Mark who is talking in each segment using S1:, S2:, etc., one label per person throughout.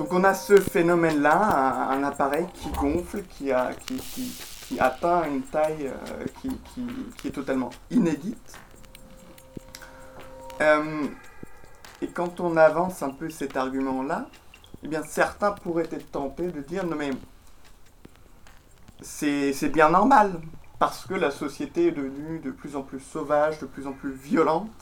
S1: Donc on a ce phénomène-là, un appareil qui gonfle, qui atteint une taille qui est totalement inédite. Et quand on avance un peu cet argument-là, eh bien certains pourraient être tentés de dire non mais c'est bien normal, parce que la société est devenue de plus en plus sauvage, de plus en plus violente.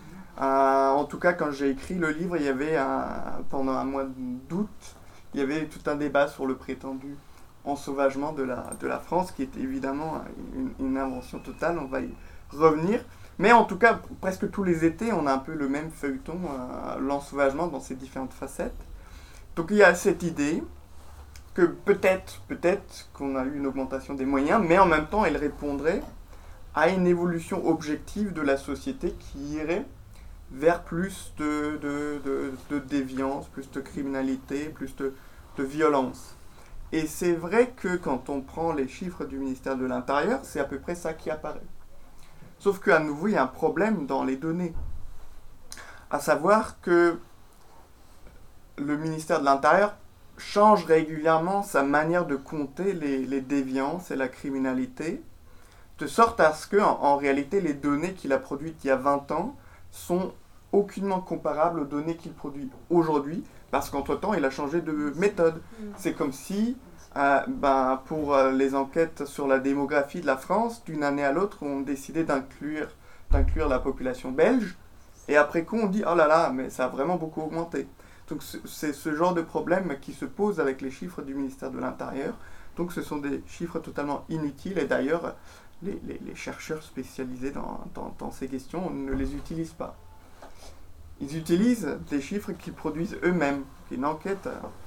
S1: En tout cas, quand j'ai écrit le livre, il y avait pendant un mois d'août, il y avait tout un débat sur le prétendu ensauvagement de la France, qui est évidemment une invention totale, on va y revenir. Mais en tout cas, presque tous les étés, on a un peu le même feuilleton, l'ensauvagement dans ses différentes facettes. Donc il y a cette idée que peut-être qu'on a eu une augmentation des moyens, mais en même temps, elle répondrait à une évolution objective de la société qui irait vers plus de déviance, plus de criminalité, plus de violence. Et c'est vrai que quand on prend les chiffres du ministère de l'Intérieur, c'est à peu près ça qui apparaît. Sauf qu'à nouveau, il y a un problème dans les données. À savoir que le ministère de l'Intérieur change régulièrement sa manière de compter les déviances et la criminalité, de sorte à ce que, en réalité, les données qu'il a produites il y a 20 ans sont aucunement comparables aux données qu'il produit aujourd'hui, parce qu'entre-temps, il a changé de méthode. C'est comme si, pour les enquêtes sur la démographie de la France, d'une année à l'autre, on décidait d'inclure la population belge, et après coup, on dit « Oh là là, mais ça a vraiment beaucoup augmenté ». Donc c'est ce genre de problème qui se pose avec les chiffres du ministère de l'Intérieur. Donc ce sont des chiffres totalement inutiles, et d'ailleurs, les chercheurs spécialisés dans ces questions ne les utilisent pas. Ils utilisent des chiffres qu'ils produisent eux-mêmes. Une enquête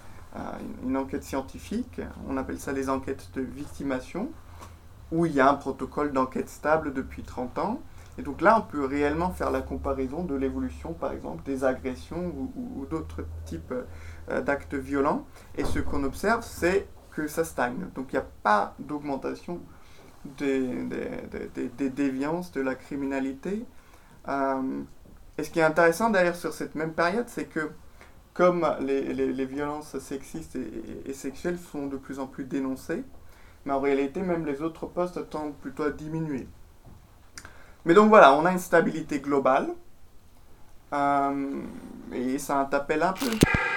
S1: scientifique, on appelle ça les enquêtes de victimation, où il y a un protocole d'enquête stable depuis 30 ans. Et donc là, on peut réellement faire la comparaison de l'évolution, par exemple, des agressions ou d'autres types d'actes violents. Et ce qu'on observe, c'est que ça stagne. Donc il n'y a pas d'augmentation des déviances, de la criminalité. Et ce qui est intéressant d'ailleurs sur cette même période, c'est que comme les violences sexistes et sexuelles sont de plus en plus dénoncées, mais en réalité même les autres postes tendent plutôt à diminuer. Mais donc voilà, on a une stabilité globale, et ça interpelle un peu.